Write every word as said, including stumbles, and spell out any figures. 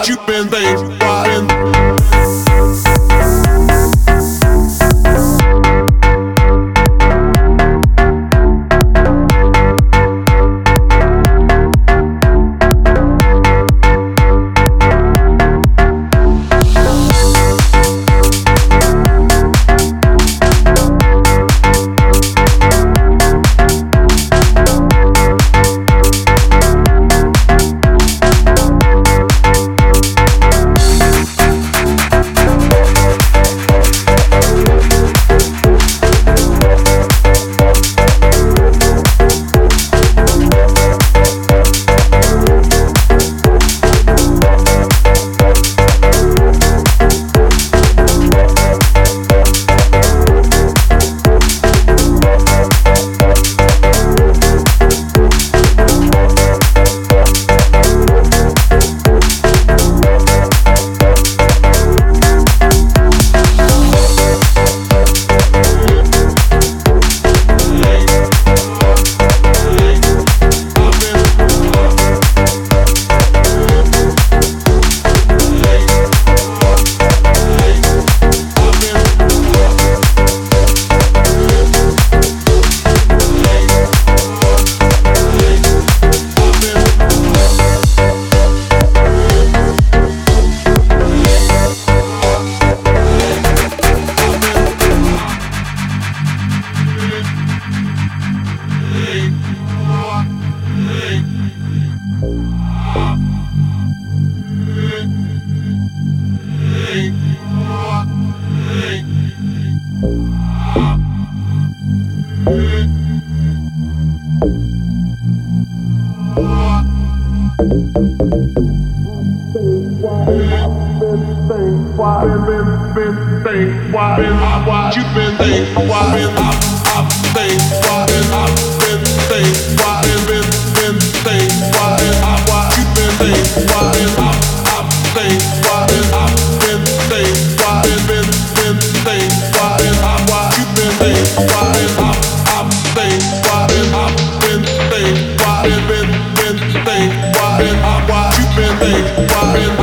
what you been thinking, what in why been been think why been why you been think why been up up think why been up been think why been been been think why been up why you been think why been up up think why been up been think why been been been think why been up why you been think why been up up think why been up been think why been been been think why been up why you been think why been